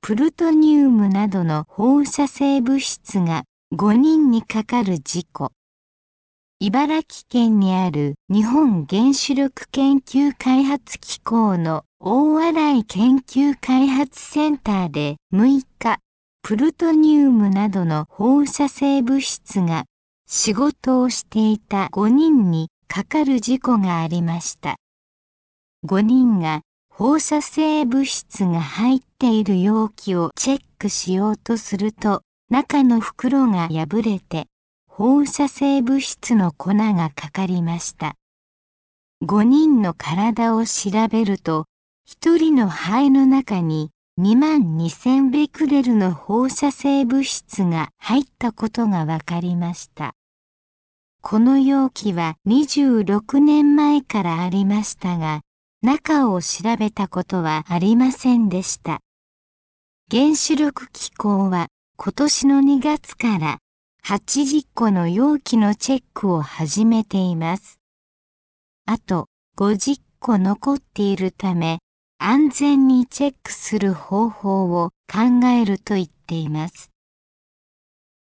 プルトニウムなどの放射性物質が5人にかかる事故。茨城県にある日本原子力研究開発機構の大洗研究開発センターで6日、プルトニウムなどの放射性物質が仕事をしていた5人にかかる事故がありました。5人が放射性物質が入っている容器をチェックしようとすると、中の袋が破れて、放射性物質の粉がかかりました。5人の体を調べると、1人の肺の中に22,000ベクレルの放射性物質が入ったことがわかりました。この容器は26年前からありましたが、中を調べたことはありませんでした。原子力機構は今年の2月から80個の容器のチェックを始めています。あと50個残っているため、安全にチェックする方法を考えると言っています。